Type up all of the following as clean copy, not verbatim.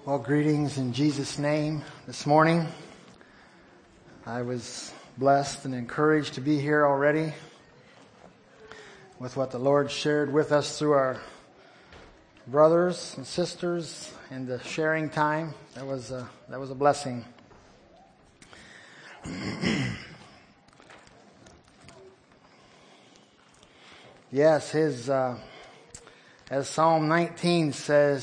Well, greetings in Jesus' name this morning. I was blessed and encouraged to be here already with what the Lord shared with us through our brothers and sisters in the sharing time. That was a blessing. Yes, as Psalm 19 says,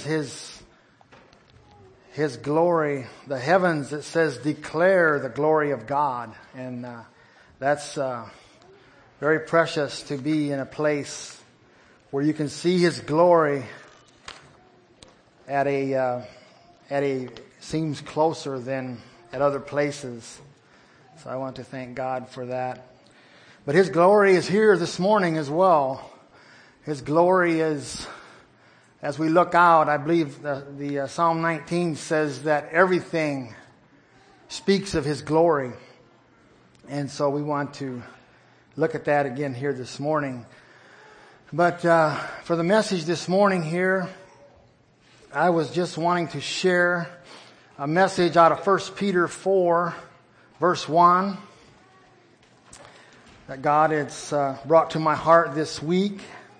His glory, the heavens, it says, declare the glory of God. And that's very precious to be in a place where you can see His glory at a seems closer than at other places. So I want to thank God for that. But His glory is here this morning as well. His glory is, as we look out, I believe the Psalm 19 says that everything speaks of His glory. And so we want to look at that again here this morning. But for the message this morning here, I was just wanting to share a message out of 1 Peter 4, verse 1, that God has brought to my heart this week.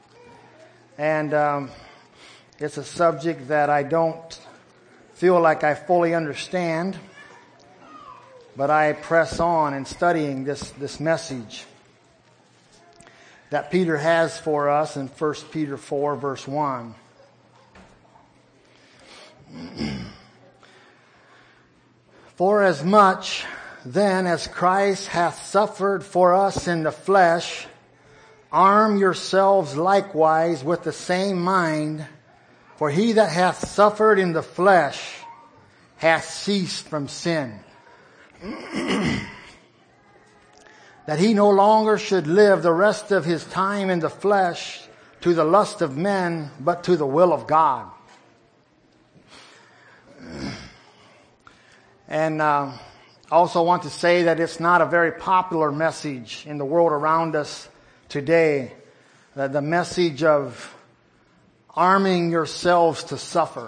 And it's a subject that I don't feel like I fully understand, but I press on in studying this message that Peter has for us in 1 Peter 4, verse 1. For as much then as Christ hath suffered for us in the flesh, arm yourselves likewise with the same mind. For he that hath suffered in the flesh hath ceased from sin, that he no longer should live the rest of his time in the flesh to the lust of men, but to the will of God. And also want to say that it's not a very popular message in the world around us today, that the message of arming yourselves to suffer.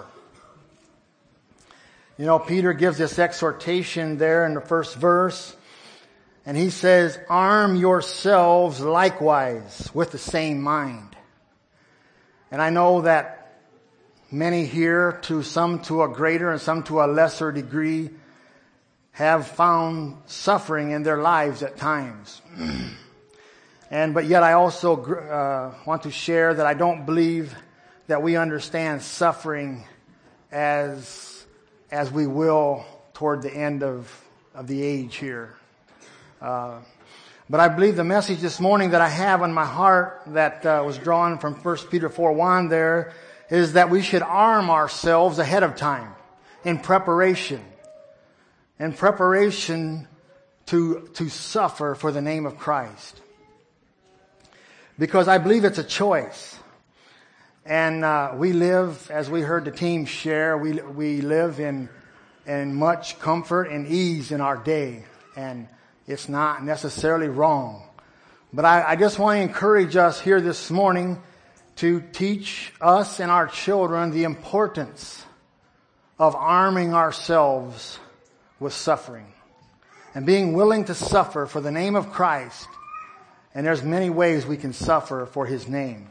You know, Peter gives this exhortation there in the first verse, and he says, arm yourselves likewise with the same mind. And I know that many here, some to a greater and some to a lesser degree, have found suffering in their lives at times. But yet I also want to share that I don't believe that we understand suffering as we will toward the end of the age here. But I believe the message this morning that I have on my heart that was drawn from 1 Peter 4:1 there is that we should arm ourselves ahead of time in preparation. In preparation to suffer for the name of Christ. Because I believe it's a choice. And we live, as we heard the team share, we live in much comfort and ease in our day. And it's not necessarily wrong. But I just want to encourage us here this morning to teach us and our children the importance of arming ourselves with suffering. And being willing to suffer for the name of Christ. And there's many ways we can suffer for His name.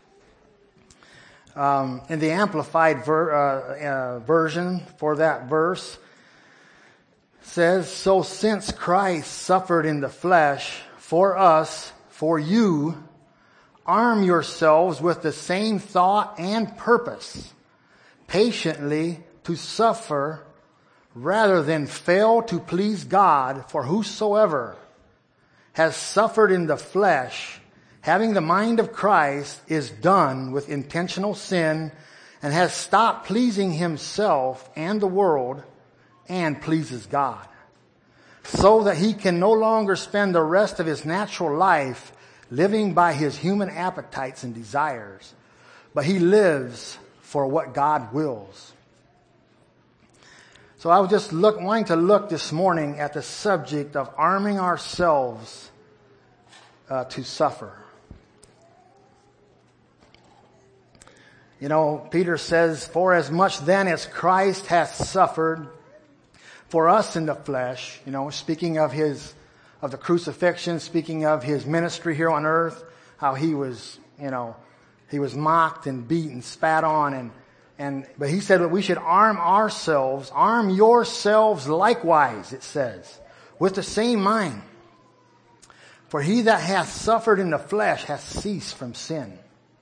In the Amplified version for that verse says, so since Christ suffered in the flesh for us, for you, arm yourselves with the same thought and purpose, patiently to suffer rather than fail to please God. For whosoever has suffered in the flesh, having the mind of Christ, is done with intentional sin and has stopped pleasing himself and the world and pleases God. So that he can no longer spend the rest of his natural life living by his human appetites and desires, but he lives for what God wills. So I was just wanting to look this morning at the subject of arming ourselves to suffer. You know, Peter says, for as much then as Christ hath suffered for us in the flesh, you know, speaking of the crucifixion, speaking of his ministry here on earth, how he was, you know, he was mocked and beaten, spat on, but he said that we should arm yourselves likewise, it says, with the same mind. For he that hath suffered in the flesh hath ceased from sin.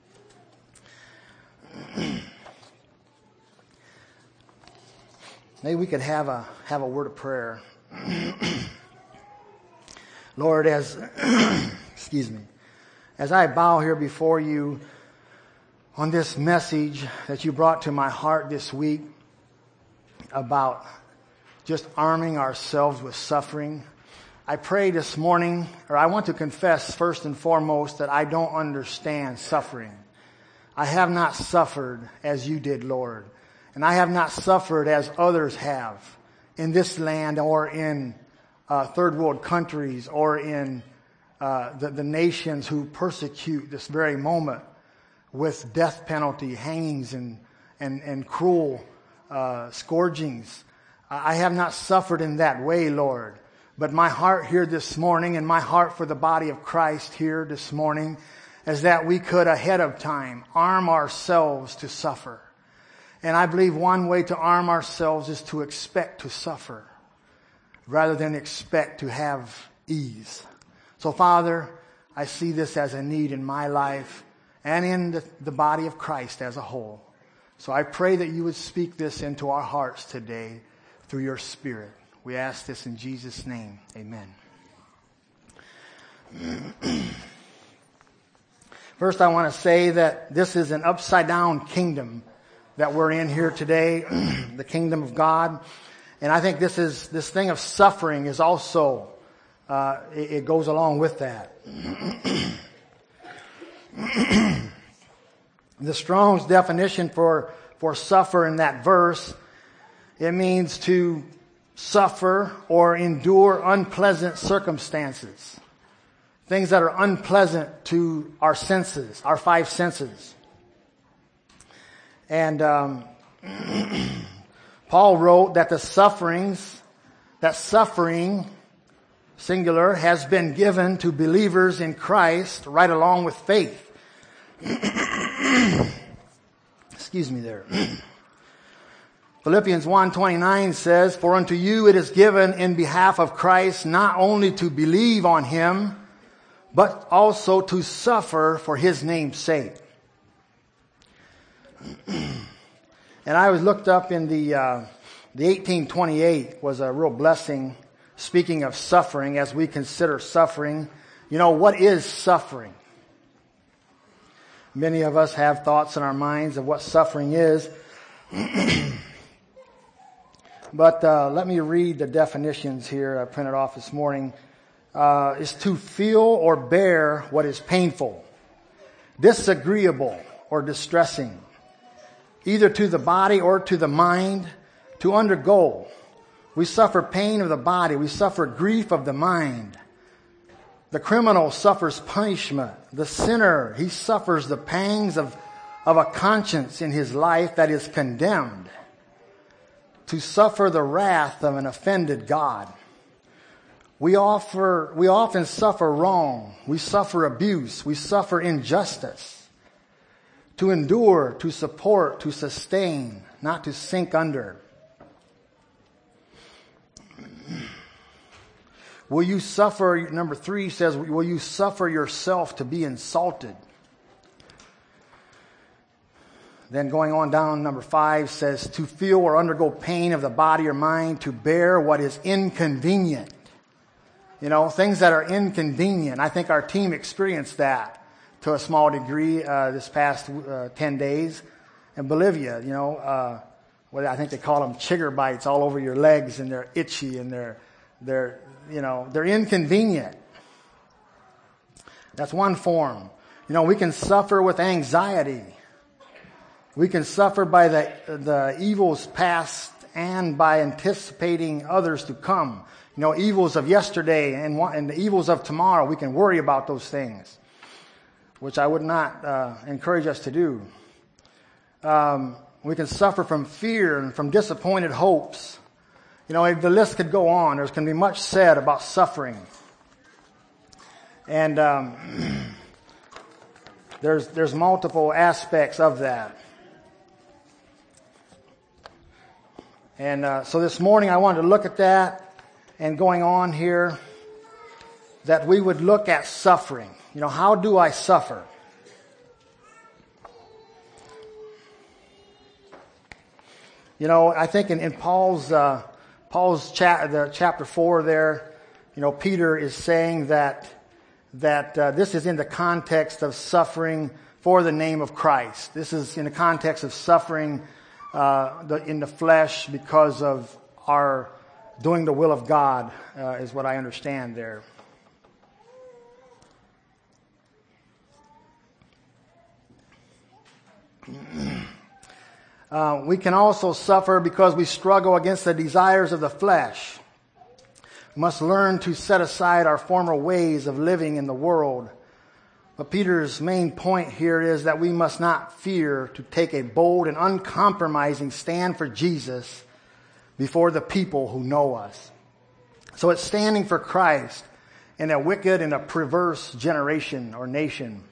Maybe we could have a word of prayer. Lord, excuse me, as I bow here before you on this message that you brought to my heart this week about just arming ourselves with suffering, I pray this morning, or I want to confess first and foremost that I don't understand suffering. I have not suffered as you did, Lord. And I have not suffered as others have in this land or in third world countries or in the nations who persecute this very moment with death penalty, hangings, and cruel scourgings. I have not suffered in that way, Lord. But my heart here this morning and my heart for the body of Christ here this morning is that we could ahead of time arm ourselves to suffer. And I believe one way to arm ourselves is to expect to suffer rather than expect to have ease. So Father, I see this as a need in my life and in the body of Christ as a whole. So I pray that you would speak this into our hearts today through your Spirit. We ask this in Jesus' name. Amen. First, I want to say that this is an upside down kingdom that we're in here today, the kingdom of God. And I think this thing of suffering is also, it goes along with that. The Strong's definition for suffer in that verse, it means to suffer or endure unpleasant circumstances. Things that are unpleasant to our senses, our five senses. And Paul wrote that suffering, singular, has been given to believers in Christ right along with faith. Excuse me there. Philippians 1:29 says, for unto you it is given in behalf of Christ not only to believe on him, but also to suffer for his name's sake. And I was looked up in the 1828 was a real blessing, speaking of suffering as we consider suffering. You know, what is suffering? Many of us have thoughts in our minds of what suffering is. But let me read the definitions here I printed off this morning. Is to feel or bear what is painful, disagreeable or distressing, either to the body or to the mind, to undergo. We suffer pain of the body. We suffer grief of the mind. The criminal suffers punishment. The sinner, he suffers the pangs of a conscience in his life that is condemned. To suffer the wrath of an offended God. We often suffer wrong. We suffer abuse. We suffer injustice. To endure, to support, to sustain, not to sink under. Will you suffer, number 3 says, will you suffer yourself to be insulted? Then going on down, number 5 says, to feel or undergo pain of the body or mind, to bear what is inconvenient. You know, things that are inconvenient. I think our team experienced that to a small degree this past 10 days in Bolivia. You know, I think they call them chigger bites all over your legs, and they're itchy and they're inconvenient. That's one form. You know, we can suffer with anxiety. We can suffer by the evils past and by anticipating others to come. You know, evils of yesterday and the evils of tomorrow. We can worry about those things, which I would not encourage us to do. We can suffer from fear and from disappointed hopes. You know, the list could go on. There's going to be much said about suffering. And there's multiple aspects of that. And so this morning I wanted to look at that, and going on here, that we would look at suffering. You know, how do I suffer? You know, I think in Paul's chapter 4 there, you know, Peter is saying that this is in the context of suffering for the name of Christ. This is in the context of suffering in the flesh because of our doing the will of God, is what I understand there. We can also suffer because we struggle against the desires of the flesh. We must learn to set aside our former ways of living in the world. But Peter's main point here is that we must not fear to take a bold and uncompromising stand for Jesus before the people who know us. So it's standing for Christ in a wicked and a perverse generation or nation.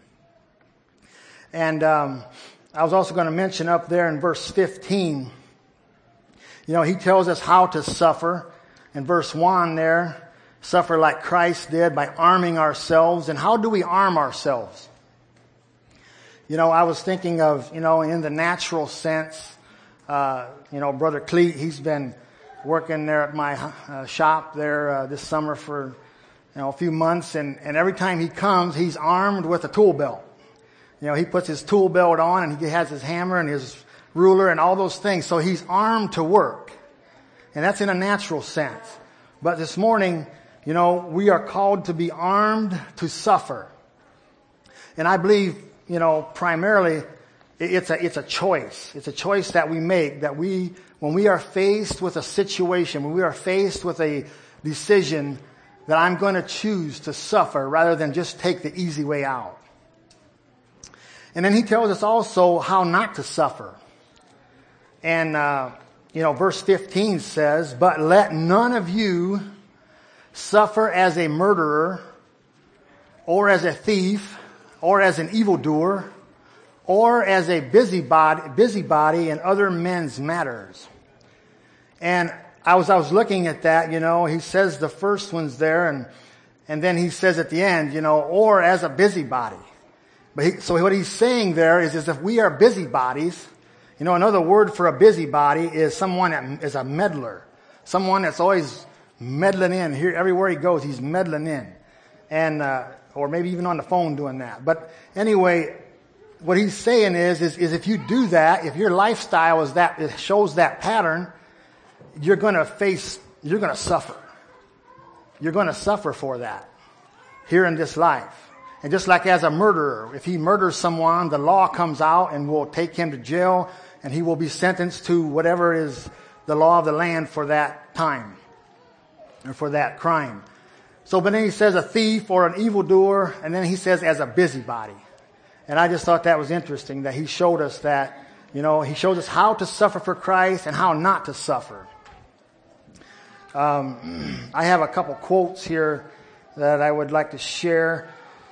And I was also going to mention up there in verse 15, you know, he tells us how to suffer. In verse 1 there, suffer like Christ did by arming ourselves. And how do we arm ourselves? You know, I was thinking of, you know, in the natural sense, you know, Brother Cleet, he's been working there at my shop there this summer for, you know, a few months. And every time he comes, he's armed with a tool belt. You know, he puts his tool belt on and he has his hammer and his ruler and all those things. So he's armed to work. And that's in a natural sense. But this morning, you know, we are called to be armed to suffer. And I believe, you know, primarily it's a choice. It's a choice that we make, that when we are faced with a situation, when we are faced with a decision, that I'm going to choose to suffer rather than just take the easy way out. And then he tells us also how not to suffer. And, you know, verse 15 says, "But let none of you suffer as a murderer, or as a thief, or as an evildoer, or as a busybody in other men's matters." And I was looking at that, you know, he says the first one's there, and then he says at the end, you know, or as a busybody. So what he's saying there is if we are busybodies, you know, another word for a busybody is someone that is a meddler. Someone that's always meddling in. Here, everywhere he goes, he's meddling in. And, or maybe even on the phone doing that. But anyway, what he's saying is if you do that, if your lifestyle is that, it shows that pattern, you're going to suffer. You're going to suffer for that here in this life. And just like as a murderer, if he murders someone, the law comes out and will take him to jail, and he will be sentenced to whatever is the law of the land for that time, or for that crime. So, but then he says a thief or an evildoer, and then he says as a busybody. And I just thought that was interesting that he showed us that, you know, he shows us how to suffer for Christ and how not to suffer. I have a couple quotes here that I would like to share.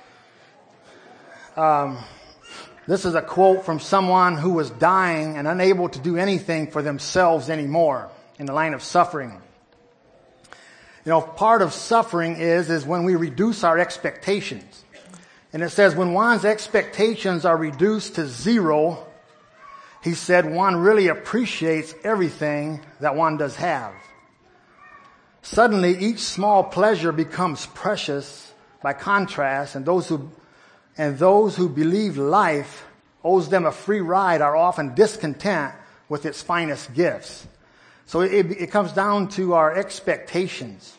This is a quote from someone who was dying and unable to do anything for themselves anymore in the line of suffering. You know, part of suffering is when we reduce our expectations. And it says when one's expectations are reduced to zero, he said one really appreciates everything that one does have. Suddenly each small pleasure becomes precious by contrast, and those who believe life owes them a free ride are often discontent with its finest gifts. So it comes down to our expectations.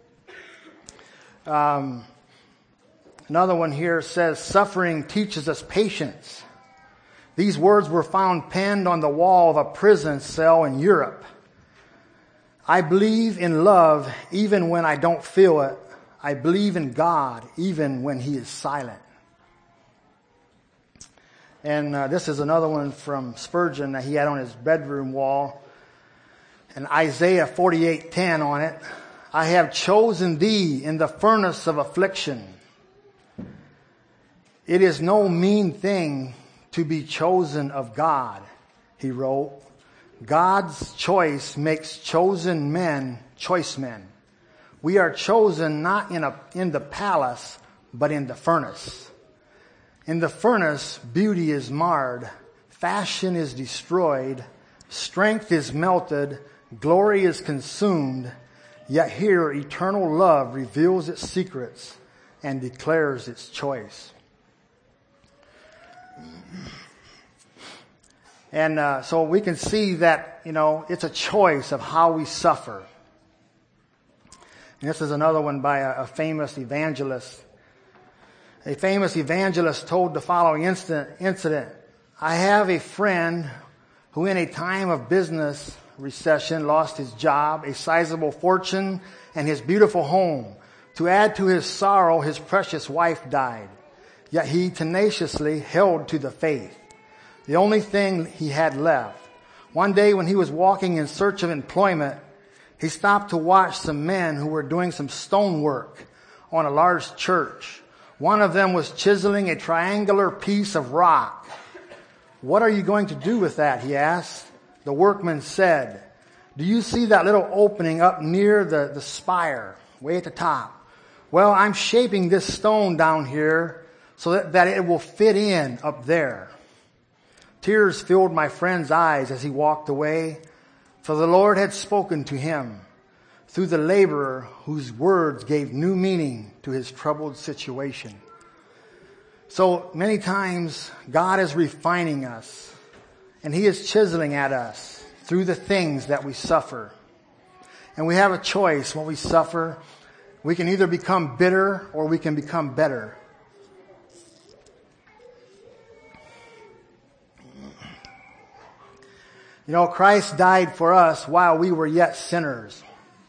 Another one here says, suffering teaches us patience. These words were found penned on the wall of a prison cell in Europe. I believe in love even when I don't feel it. I believe in God even when He is silent. And this is another one from Spurgeon that he had on his bedroom wall. And Isaiah 48:10 on it. I have chosen thee in the furnace of affliction. It is no mean thing to be chosen of God, he wrote. God's choice makes chosen men choice men. We are chosen not in the palace, but in the furnace. In the furnace, beauty is marred, fashion is destroyed, strength is melted, glory is consumed, yet here eternal love reveals its secrets and declares its choice. And so we can see that, it's a choice of how we suffer. And this is another one by a famous evangelist. A famous evangelist told the following incident. I have a friend who in a time of business recession lost his job, a sizable fortune, and his beautiful home. To add to his sorrow, his precious wife died. Yet he tenaciously held to the faith, the only thing he had left. One day when he was walking in search of employment, he stopped to watch some men who were doing some stonework on a large church. One of them was chiseling a triangular piece of rock. What are you going to do with that? He asked. The workman said, do you see that little opening up near the spire, way at the top? Well, I'm shaping this stone down here so that it will fit in up there. Tears filled my friend's eyes as he walked away, for the Lord had spoken to him through the laborer whose words gave new meaning to his troubled situation. So many times God is refining us, and he is chiseling at us through the things that we suffer. And we have a choice when we suffer. We can either become bitter or we can become better. Christ died for us while we were yet sinners.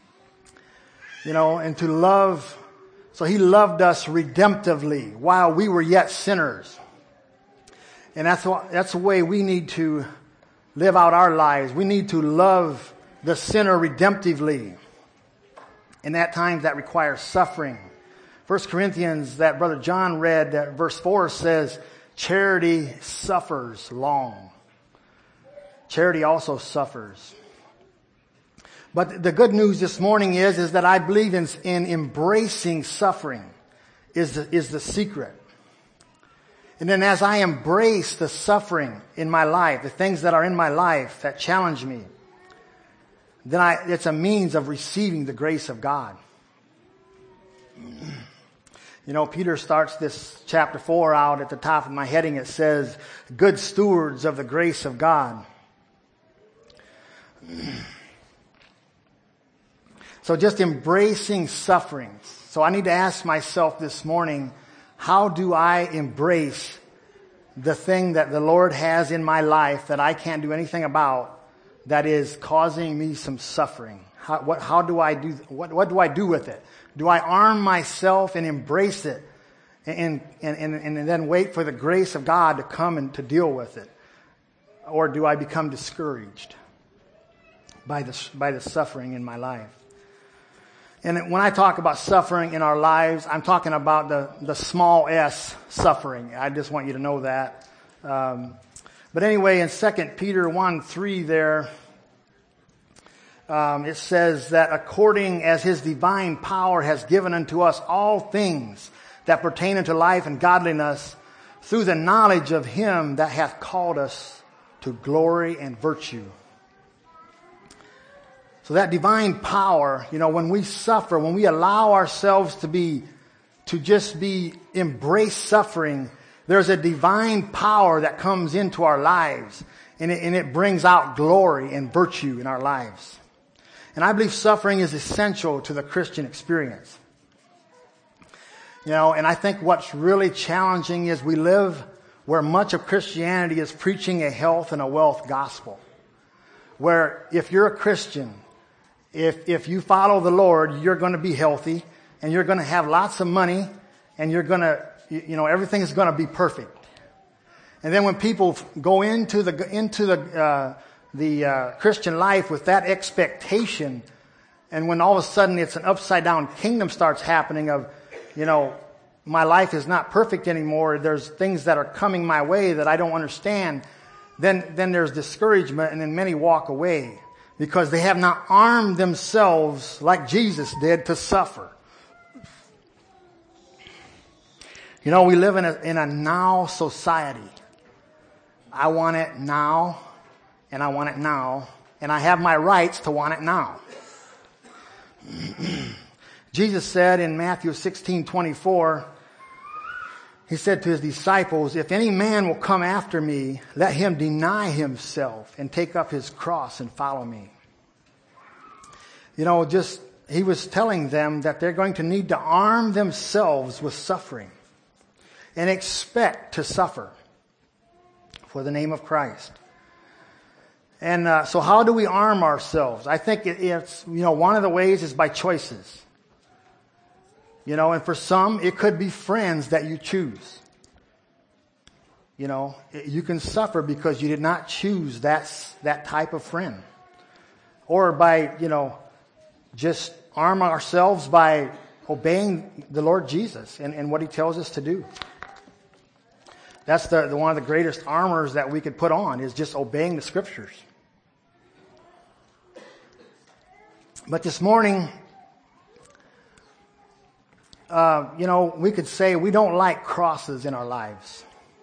And to love, so he loved us redemptively while we were yet sinners. And that's the way we need to live out our lives. We need to love the sinner redemptively. And at times that requires suffering. 1 Corinthians, that Brother John read, that verse 4 says, charity suffers long. Charity also suffers. But the good news this morning is that I believe in embracing suffering is the secret. And then as I embrace the suffering in my life, the things that are in my life that challenge me, then it's a means of receiving the grace of God. Peter starts this chapter 4 out at the top of my heading. It says, good stewards of the grace of God. So just embracing suffering. So I need to ask myself this morning, how do I embrace the thing that the Lord has in my life that I can't do anything about that is causing me some suffering? What do I do with it? Do I arm myself and embrace it and then wait for the grace of God to come and to deal with it? Or do I become discouraged by the suffering in my life? And when I talk about suffering in our lives, I'm talking about the small s suffering. I just want you to know that. But anyway, in 2 Peter 1:3 there, it says that according as his divine power has given unto us all things that pertain unto life and godliness, through the knowledge of him that hath called us to glory and virtue. So that divine power, when we suffer, when we allow ourselves to just embrace suffering, there's a divine power that comes into our lives, and it brings out glory and virtue in our lives. And I believe suffering is essential to the Christian experience. And I think what's really challenging is we live where much of Christianity is preaching a health and a wealth gospel. Where if you're a Christian, if you follow the Lord, you're going to be healthy and you're going to have lots of money and you're going to, everything is going to be perfect. And then when people go into the Christian life with that expectation, and when all of a sudden it's an upside down kingdom starts happening of, my life is not perfect anymore. There's things that are coming my way that I don't understand. Then there's discouragement, and then many walk away because they have not armed themselves like Jesus did to suffer. We live in a now society. I want it now, and I want it now, and I have my rights to want it now. Jesus said in Matthew 16:24, he said to his disciples, if any man will come after me, let him deny himself and take up his cross and follow me. He was telling them that they're going to need to arm themselves with suffering and expect to suffer for the name of Christ. And so how do we arm ourselves? I think it's, one of the ways is by choices. And for some, it could be friends that you choose. You can suffer because you did not choose that type of friend. Or by, just arm ourselves by obeying the Lord Jesus and what He tells us to do. That's the one of the greatest armors that we could put on is just obeying the Scriptures. But this morning, we could say we don't like crosses in our lives.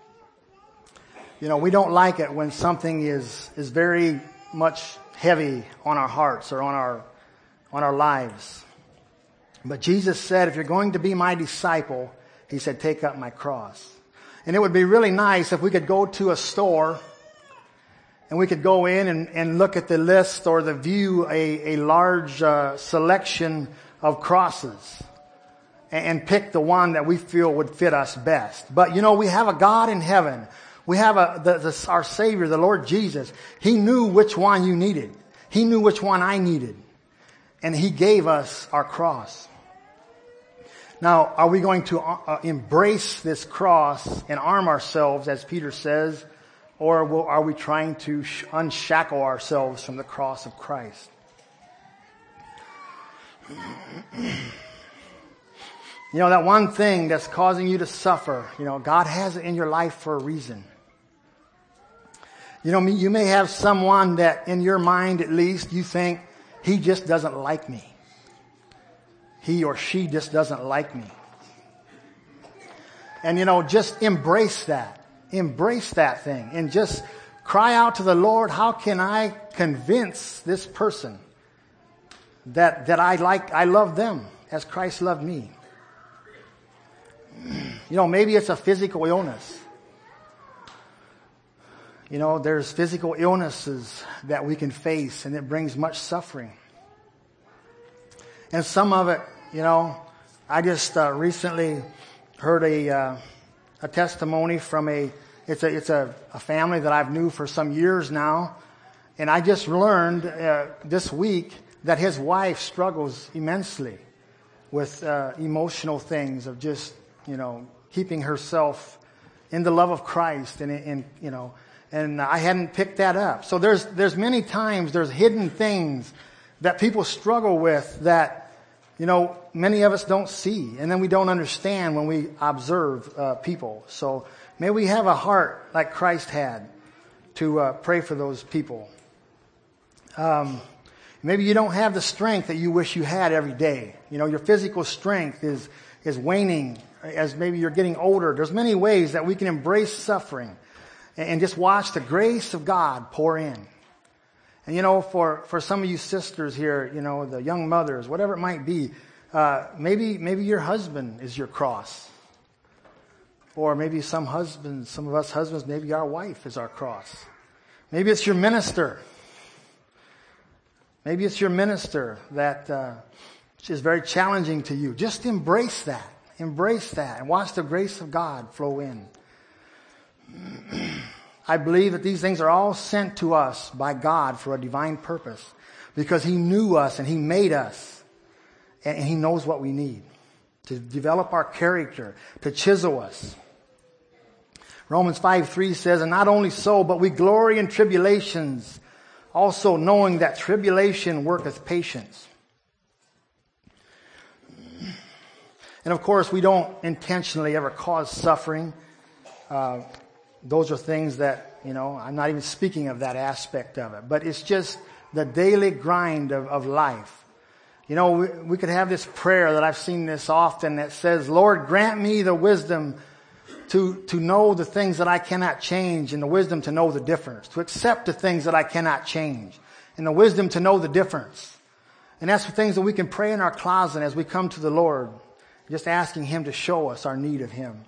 We don't like it when something is very much heavy on our hearts or on our lives. But Jesus said, if you're going to be my disciple, He said, take up my cross. And it would be really nice if we could go to a store and we could go in and look at the list or the view a large selection of crosses and pick the one that we feel would fit us best. But we have a God in heaven. We have our Savior, the Lord Jesus. He knew which one you needed. He knew which one I needed. And He gave us our cross. Now, are we going to embrace this cross and arm ourselves, as Peter says, or are we trying to unshackle ourselves from the cross of Christ? That one thing that's causing you to suffer, God has it in your life for a reason. You may have someone that in your mind at least you think, he just doesn't like me. He or she just doesn't like me. And just embrace that. Embrace that thing. And just cry out to the Lord, how can I convince this person that I love them as Christ loved me? Maybe it's a physical illness. There's physical illnesses that we can face and it brings much suffering. And some of it, I just recently heard a testimony from it's a family that I've knew for some years now. And I just learned this week that his wife struggles immensely with emotional things of just, keeping herself in the love of Christ and I hadn't picked that up. So there's many times there's hidden things that people struggle with that, many of us don't see. And then we don't understand when we observe people. So may we have a heart like Christ had to pray for those people. Maybe you don't have the strength that you wish you had every day. Your physical strength is waning as maybe you're getting older. There's many ways that we can embrace suffering and just watch the grace of God pour in. And for some of you sisters here, the young mothers, whatever it might be, maybe your husband is your cross. Or maybe some of us husbands, maybe our wife is our cross. Maybe it's your minister. Maybe it's your minister that is very challenging to you. Just embrace that. Embrace that and watch the grace of God flow in. I believe that these things are all sent to us by God for a divine purpose because He knew us and He made us and He knows what we need to develop our character, to chisel us. Romans 5:3 says, and not only so, but we glory in tribulations, also knowing that tribulation worketh patience. And of course, we don't intentionally ever cause suffering. Those are things that, I'm not even speaking of that aspect of it. But it's just the daily grind of life. We could have this prayer that I've seen this often that says, Lord, grant me the wisdom to know the things that I cannot change, and the wisdom to know the difference, to accept the things that I cannot change, and the wisdom to know the difference. And that's the things that we can pray in our closet as we come to the Lord, just asking Him to show us our need of Him.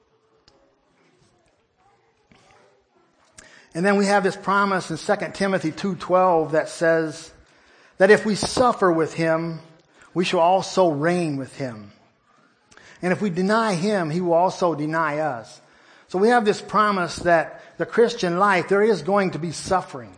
And then we have this promise in 2 Timothy 2:12 that says that if we suffer with Him, we shall also reign with Him. And if we deny Him, He will also deny us. So we have this promise that the Christian life, there is going to be suffering.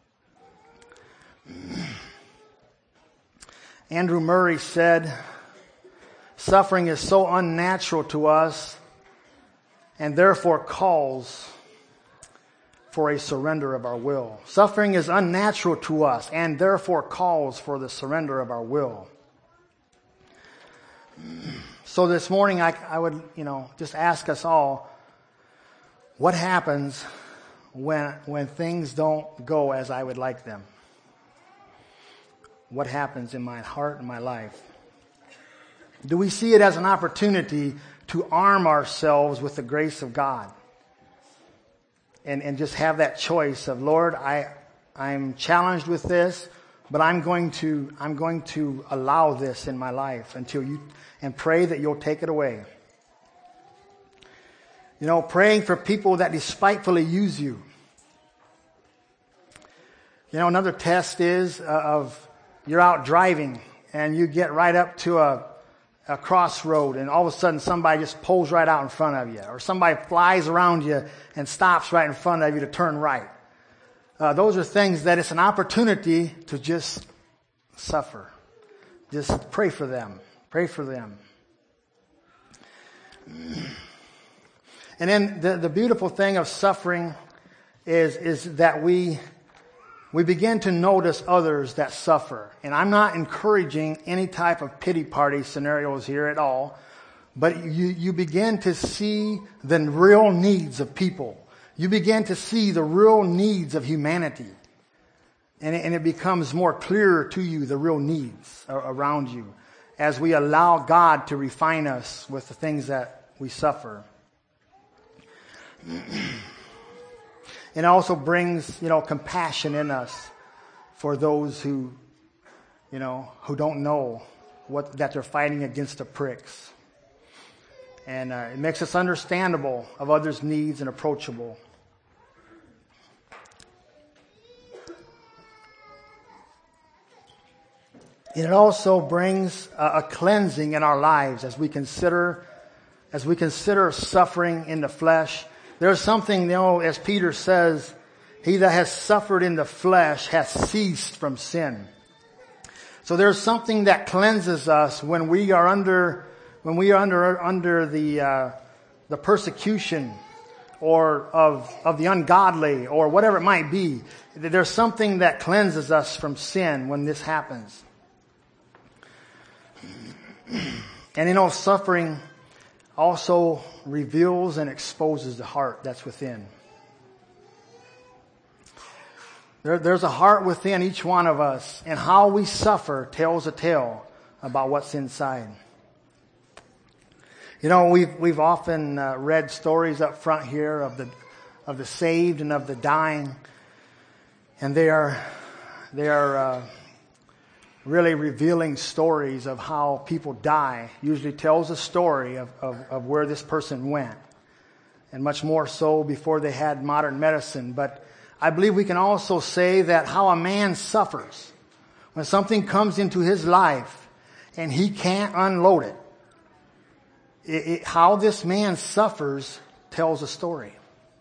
Andrew Murray said, suffering is so unnatural to us and therefore calls for a surrender of our will. Suffering is unnatural to us and therefore calls for the surrender of our will. So this morning I would, just ask us all, what happens when things don't go as I would like them? What happens in my heart and my life? Do we see it as an opportunity to arm ourselves with the grace of God? And just have that choice of, Lord, I'm challenged with this, but I'm going to allow this in my life and pray that you'll take it away. Praying for people that despitefully use you. Another test is of you're out driving and you get right up to a crossroad, and all of a sudden somebody just pulls right out in front of you, or somebody flies around you and stops right in front of you to turn right. Those are things that it's an opportunity to just suffer. Just pray for them. Pray for them. And then the beautiful thing of suffering is that we begin to notice others that suffer. And I'm not encouraging any type of pity party scenarios here at all, but you begin to see the real needs of people. You begin to see the real needs of humanity. And it becomes more clearer to you, the real needs around you, as we allow God to refine us with the things that we suffer. It also brings, compassion in us for those who don't know that they're fighting against the pricks. And it makes us understandable of others' needs and approachable. And it also brings a cleansing in our lives as we consider suffering in the flesh. There's something, as Peter says, he that has suffered in the flesh has ceased from sin. So there's something that cleanses us when we are under the persecution or of the ungodly or whatever it might be. There's something that cleanses us from sin when this happens. And suffering also reveals and exposes the heart that's within. There's a heart within each one of us, and how we suffer tells a tale about what's inside. We've often read stories up front here of the saved and of the dying, and they are really revealing stories of how people die. Usually tells a story of where this person went, and much more so before they had modern medicine. But I believe we can also say that how a man suffers when something comes into his life and he can't unload it. How this man suffers tells a story.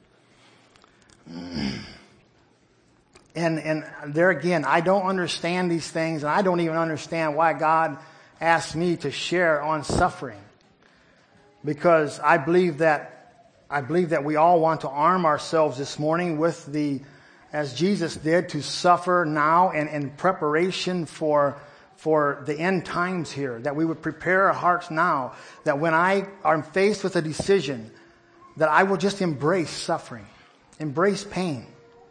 And there again, I don't understand these things, and I don't even understand why God asked me to share on suffering. Because I believe that I believe that we all want to arm ourselves this morning with as Jesus did, to suffer now and in preparation for the end times here, that we would prepare our hearts now, that when I am faced with a decision, that I will just embrace suffering, embrace pain.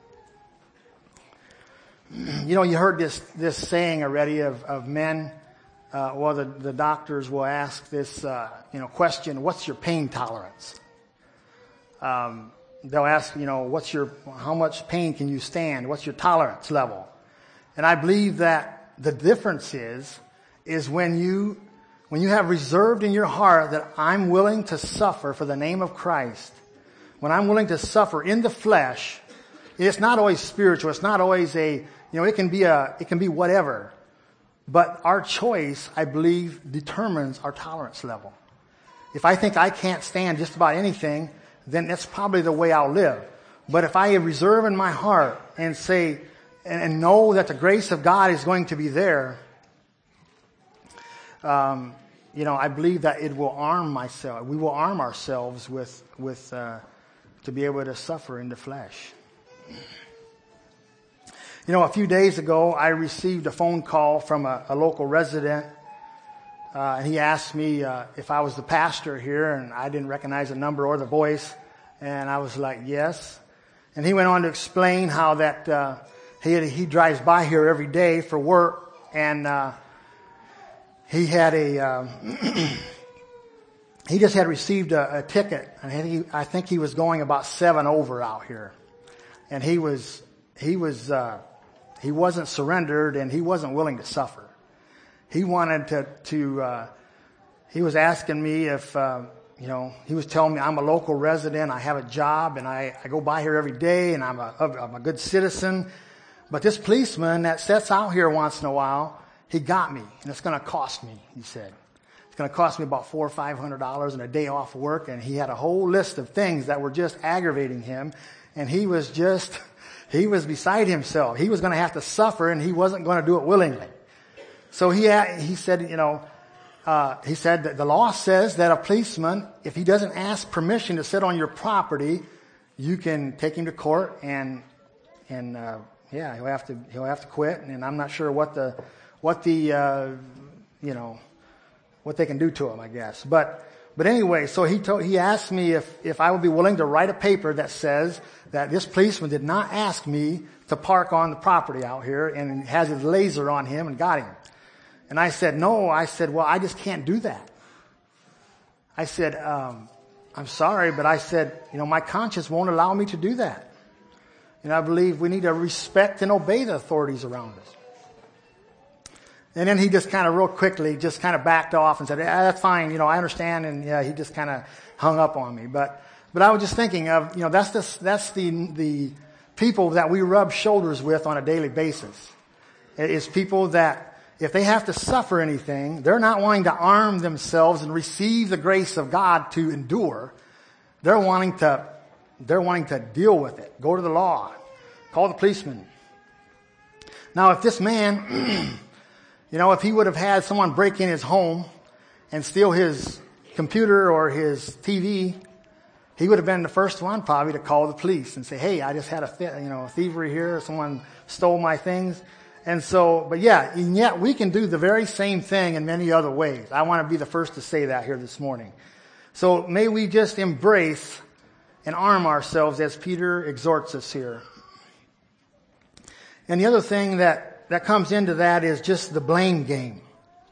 You know, you heard this saying already of men. The doctors will ask this, question: what's your pain tolerance? They'll ask, how much pain can you stand? What's your tolerance level? And I believe that the difference is when you have reserved in your heart that I'm willing to suffer for the name of Christ, when I'm willing to suffer in the flesh, it's not always spiritual. It's not always it can be whatever. But our choice, I believe, determines our tolerance level. If I think I can't stand just about anything, then that's probably the way I'll live. But if I reserve in my heart and say, and know that the grace of God is going to be there, I believe that it will arm myself. We will arm ourselves with to be able to suffer in the flesh. A few days ago, I received a phone call from a local resident. And he asked me if I was the pastor here, and I didn't recognize the number or the voice. And I was like, yes. And he went on to explain how that he drives by here every day for work, and he had he just had received a ticket, and I think he was going about 7 over out here, and he wasn't surrendered, and he wasn't willing to suffer. He wanted he was asking me if, he was telling me I'm a local resident, I have a job, and I go by here every day, and I'm a good citizen. But this policeman that sits out here once in a while, he got me, and it's going to cost me, he said. It's going to cost me about $400 or $500 and a day off work, and he had a whole list of things that were just aggravating him, and he was beside himself. He was going to have to suffer, and he wasn't going to do it willingly. So he said, he said that the law says that a policeman, if he doesn't ask permission to sit on your property, you can take him to court, and he'll have to quit. And I'm not sure what they can do to him, I guess. But anyway, so he asked me if I would be willing to write a paper that says that this policeman did not ask me to park on the property out here, and has his laser on him and got him. And I said, no. I said, well, I just can't do that. I said, I'm sorry, but I said, my conscience won't allow me to do that. And I believe we need to respect and obey the authorities around us. And then he just kind of real quickly just kind of backed off and said, that's fine, I understand. And he just kind of hung up on me. But I was just thinking of, that's the people that we rub shoulders with on a daily basis. It's people that, if they have to suffer anything, they're not wanting to arm themselves and receive the grace of God to endure. They're wanting to deal with it. Go to the law. Call the policeman. Now, if this man, if he would have had someone break in his home and steal his computer or his TV, he would have been the first one probably to call the police and say, hey, I just had a thievery here. Someone stole my things. And yet we can do the very same thing in many other ways. I want to be the first to say that here this morning. So may we just embrace and arm ourselves as Peter exhorts us here. And the other thing that comes into that is just the blame game.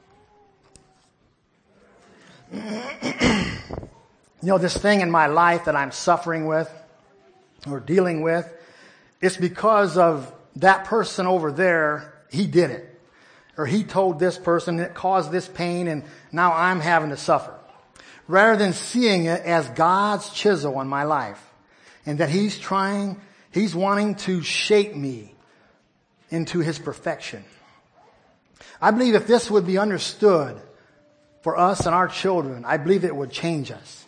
This thing in my life that I'm suffering with or dealing with, it's because of that person over there, he did it. Or he told this person it caused this pain, and now I'm having to suffer. Rather than seeing it as God's chisel on my life, and that he's wanting to shape me into his perfection. I believe if this would be understood for us and our children, I believe it would change us.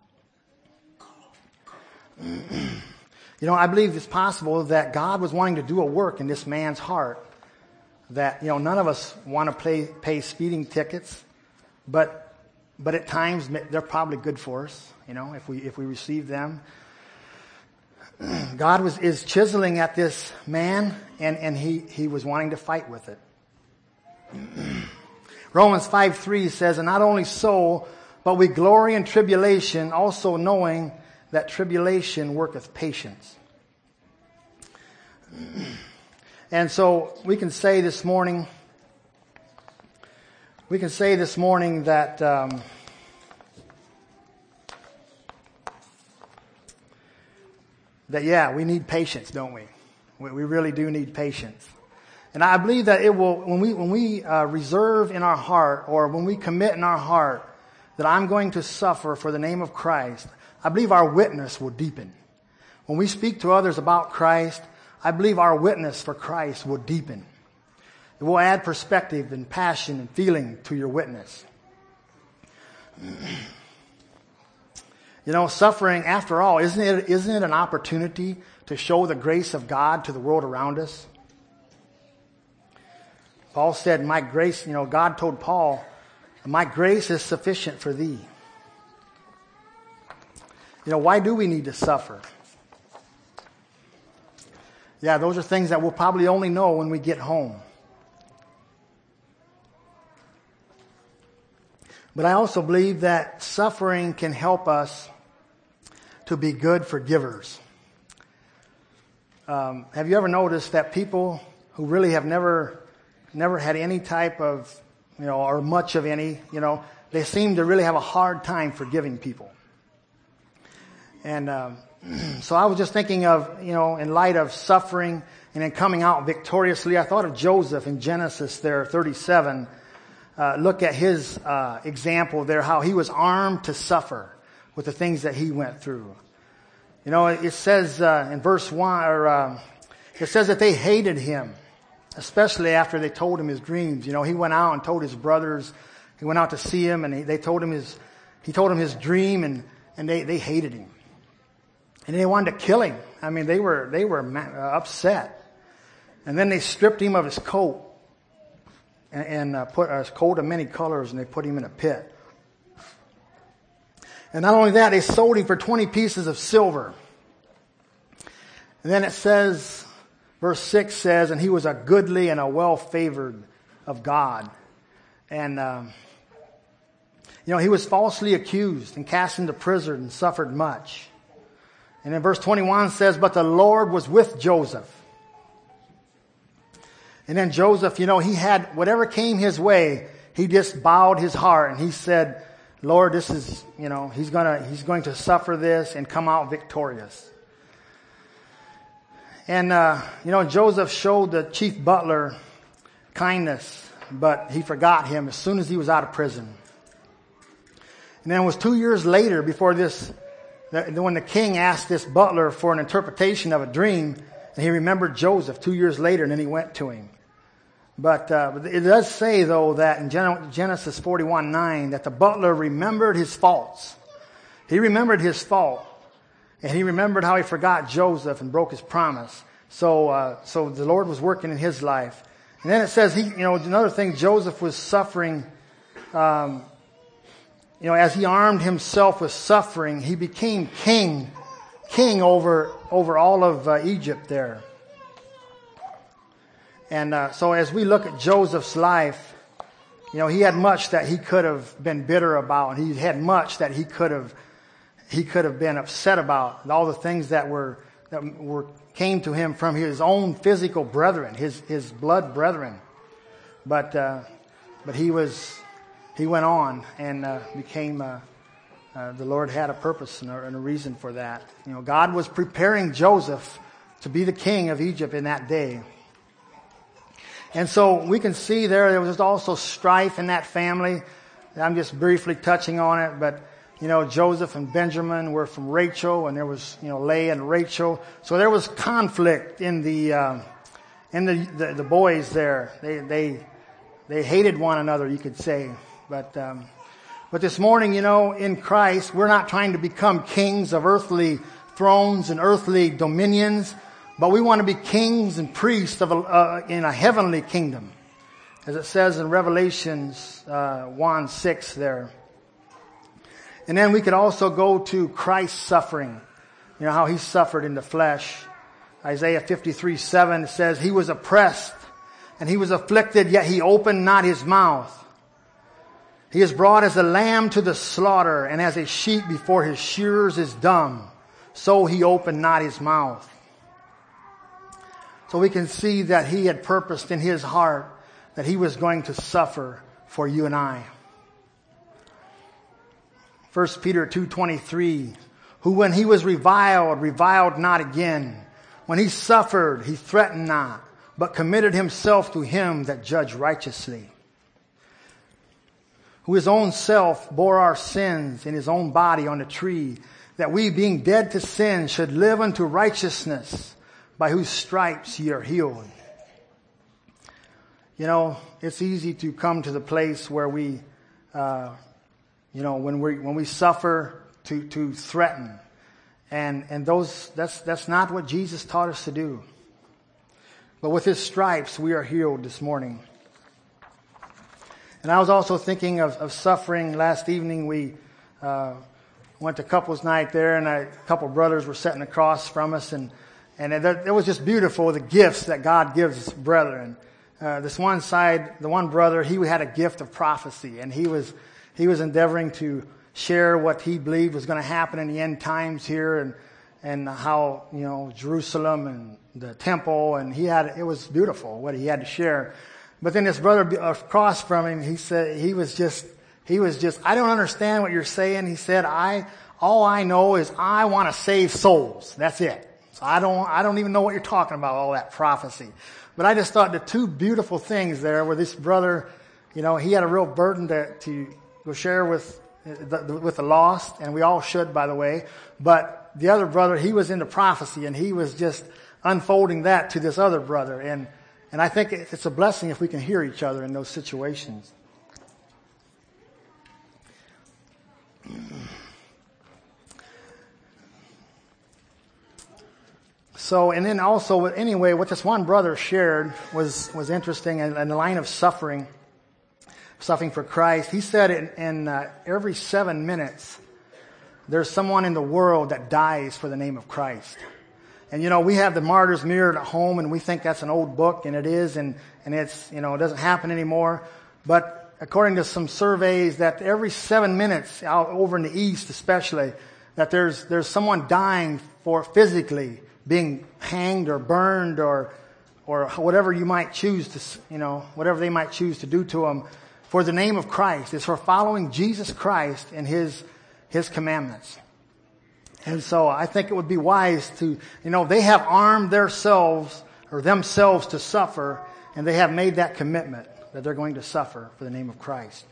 I believe it's possible that God was wanting to do a work in this man's heart that, none of us want to pay speeding tickets, but but at times they're probably good for us, if we receive them. God is chiseling at this man, and he was wanting to fight with it. Romans 5:3 says, and not only so, but we glory in tribulation, also knowing that tribulation worketh patience. And so we can say this morning that we need patience, don't we? We really do need patience. And I believe that it will, when we reserve in our heart, or when we commit in our heart that I'm going to suffer for the name of Christ, I believe our witness will deepen. When we speak to others about Christ, I believe our witness for Christ will deepen. It will add perspective and passion and feeling to your witness. Suffering, after all, isn't it an opportunity to show the grace of God to the world around us? Paul said, my grace, God told Paul, my grace is sufficient for thee. Why do we need to suffer? Yeah, those are things that we'll probably only know when we get home. But I also believe that suffering can help us to be good forgivers. Have you ever noticed that people who really have never had any type of, or much of any, they seem to really have a hard time forgiving people. And so I was just thinking of, in light of suffering and then coming out victoriously, I thought of Joseph in Genesis there, 37. Look at his example there, how he was armed to suffer with the things that he went through. It says in verse 1, it says that they hated him, especially after they told him his dreams. He went out and told his brothers. He went out to see him, and he told him his dream, and they hated him. And they wanted to kill him. I mean, they were upset. And then they stripped him of his coat and put a coat of many colors, and they put him in a pit. And not only that, they sold him for 20 pieces of silver. And then it says, verse 6 says, and he was a goodly and a well-favored of God. And, he was falsely accused and cast into prison and suffered much. And then verse 21 says, but the Lord was with Joseph. And then Joseph, he had whatever came his way, he just bowed his heart and he said, Lord, this is, he's going to suffer this and come out victorious. And, Joseph showed the chief butler kindness, but he forgot him as soon as he was out of prison. And then it was 2 years later before this, when the king asked this butler for an interpretation of a dream, and he remembered Joseph 2 years later, and then he went to him. But it does say, though, that in Genesis 41:9, that the butler remembered his faults. He remembered his fault, and he remembered how he forgot Joseph and broke his promise. So the Lord was working in his life. And then it says, another thing, Joseph was suffering. As he armed himself with suffering, he became king over all of Egypt there. And so as we look at Joseph's life, he had much that he could have been bitter about. He had much that he could have been upset about. All the things that came to him from his own physical brethren, his blood brethren. But he went on and became. The Lord had a purpose and a reason for that. God was preparing Joseph to be the king of Egypt in that day. And so we can see there was also strife in that family. I'm just briefly touching on it, but Joseph and Benjamin were from Rachel, and there was Leah and Rachel. So there was conflict in the boys there. They hated one another, you could say. But this morning, in Christ, we're not trying to become kings of earthly thrones and earthly dominions, but we want to be kings and priests in a heavenly kingdom. As it says in Revelations 1:6 there. And then we could also go to Christ's suffering. You know, how he suffered in the flesh. Isaiah 53:7 says, he was oppressed and he was afflicted, yet he opened not his mouth. He is brought as a lamb to the slaughter, and as a sheep before his shearers is dumb, so he opened not his mouth. So we can see that he had purposed in his heart that he was going to suffer for you and I. 1 Peter 2:23, who when he was reviled not again. When he suffered, he threatened not, but committed himself to him that judged righteously. Who his own self bore our sins in his own body on the tree, that we being dead to sin should live unto righteousness, by whose stripes ye are healed. You know, it's easy to come to the place where we, when we suffer, to threaten. And that's not what Jesus taught us to do. But with his stripes, we are healed this morning. And I was also thinking of suffering. Last evening, we went to couples night there, and a couple of brothers were sitting across from us, and it was just beautiful, the gifts that God gives brethren. This one side, the one brother, he had a gift of prophecy, and he was endeavoring to share what he believed was going to happen in the end times here, and how, you know, Jerusalem and the temple, and it was beautiful what he had to share. But then this brother across from him, he said, he was just, I don't understand what you're saying. He said, all I know is I want to save souls. That's it. So I don't even know what you're talking about, all that prophecy. But I just thought the two beautiful things there were this brother, you know, he had a real burden to go share with the lost, and we all should, by the way. But the other brother, he was into prophecy, and he was just unfolding that to this other brother. And I think it's a blessing if we can hear each other in those situations. So, and then also, anyway, what this one brother shared was interesting, in the line of suffering for Christ. He said in every 7 minutes, there's someone in the world that dies for the name of Christ. And, you know, we have the martyrs mirrored at home, and we think that's an old book, and it is, and it's, you know, it doesn't happen anymore. But according to some surveys, that every 7 minutes, out over in the East especially, that there's someone dying for physically being hanged or burned or whatever you might choose to, you know, whatever they might choose to do to them for the name of Christ. It's for following Jesus Christ and his commandments. And so I think it would be wise to, you know, they have armed themselves to suffer, and they have made that commitment that they're going to suffer for the name of Christ.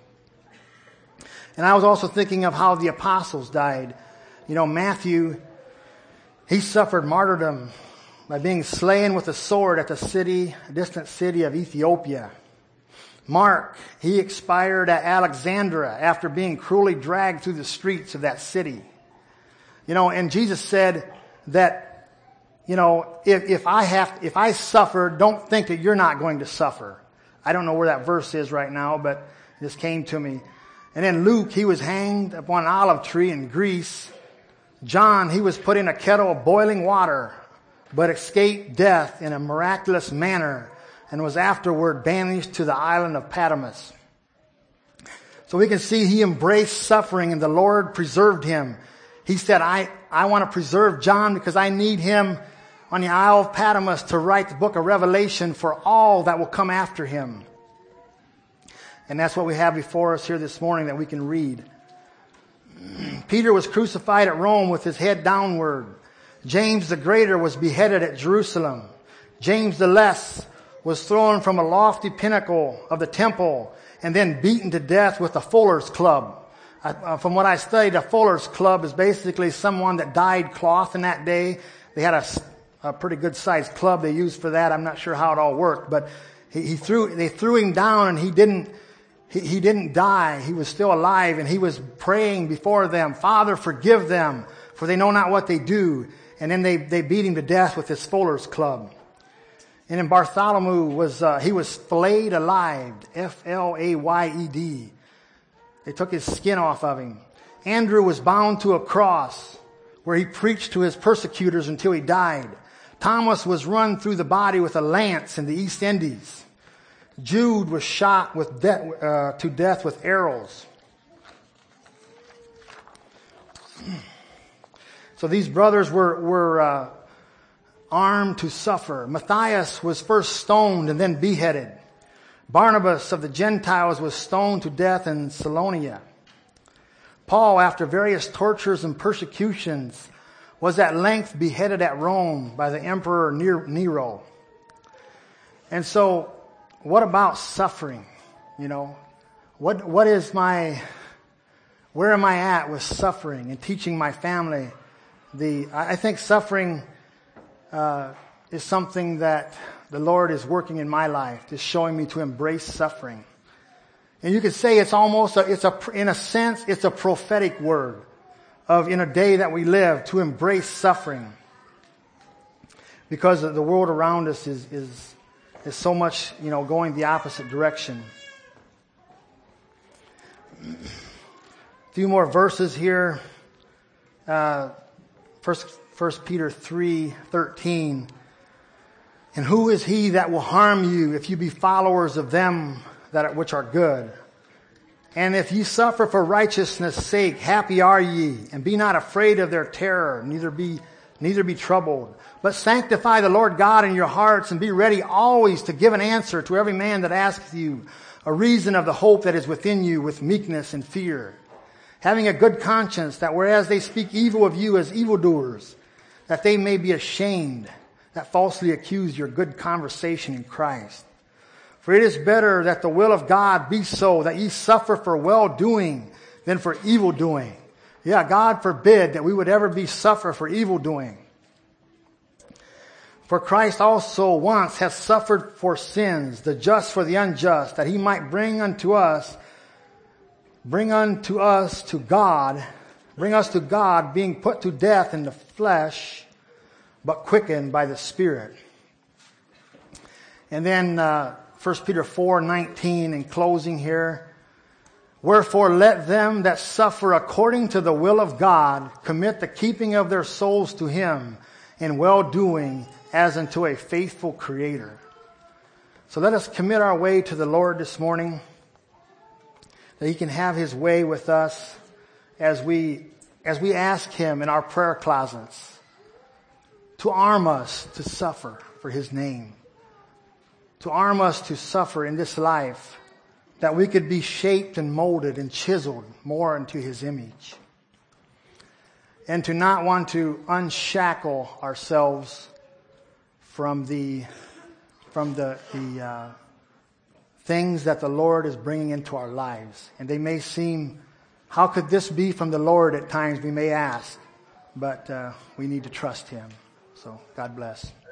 And I was also thinking of how the apostles died. You know, Matthew, he suffered martyrdom by being slain with a sword at a distant city of Ethiopia. Mark, he expired at Alexandria after being cruelly dragged through the streets of that city. You know, and Jesus said that, you know, if I suffer, don't think that you're not going to suffer. I don't know where that verse is right now, but this came to me. And then Luke, he was hanged upon an olive tree in Greece. John, he was put in a kettle of boiling water, but escaped death in a miraculous manner, and was afterward banished to the island of Patmos. So we can see he embraced suffering, and the Lord preserved him. He said, I want to preserve John because I need him on the Isle of Patmos to write the book of Revelation for all that will come after him. And that's what we have before us here this morning that we can read. Peter was crucified at Rome with his head downward. James the Greater was beheaded at Jerusalem. James the Less was thrown from a lofty pinnacle of the temple and then beaten to death with a fuller's club. From what I studied, a fuller's club is basically someone that dyed cloth in that day. They had a pretty good sized club they used for that. I'm not sure how it all worked, but they threw him down, and he didn't die. He was still alive, and he was praying before them, Father, forgive them, for they know not what they do. And then they beat him to death with this fuller's club. And then Bartholomew was flayed alive, Flayed. They took his skin off of him. Andrew was bound to a cross where he preached to his persecutors until he died. Thomas was run through the body with a lance in the East Indies. Jude was shot to death with arrows. So these brothers were armed to suffer. Matthias was first stoned and then beheaded. Barnabas of the Gentiles was stoned to death in Salonia. Paul, after various tortures and persecutions, was at length beheaded at Rome by the Emperor Nero. And so, what about suffering? Where am I at with suffering and teaching my family? I think suffering is something that the Lord is working in my life, just showing me to embrace suffering. And you could say it's in a sense, it's a prophetic word of in a day that we live to embrace suffering. Because the world around us is so much, going the opposite direction. A few more verses here. 1 Peter 3:13. And who is he that will harm you if you be followers of them which are good? And if ye suffer for righteousness' sake, happy are ye, and be not afraid of their terror, neither be troubled. But sanctify the Lord God in your hearts, and be ready always to give an answer to every man that asketh you a reason of the hope that is within you with meekness and fear. Having a good conscience, that whereas they speak evil of you as evildoers, that they may be ashamed that falsely accuse your good conversation in Christ. For it is better that the will of God be so, that ye suffer for well-doing than for evil-doing. Yeah, God forbid that we would ever suffer for evil-doing. For Christ also once hath suffered for sins, the just for the unjust, that he might bring us to God, being put to death in the flesh, but quickened by the Spirit. And then 1 Peter 4:19 in closing here. Wherefore let them that suffer according to the will of God commit the keeping of their souls to him in well-doing as unto a faithful Creator. So let us commit our way to the Lord this morning, that he can have his way with us as we ask him in our prayer closets to arm us to suffer for his name, to arm us to suffer in this life, that we could be shaped and molded and chiseled more into his image, and to not want to unshackle ourselves from the things that the Lord is bringing into our lives. And they may seem, how could this be from the Lord at times, we may ask, but we need to trust him. So God bless.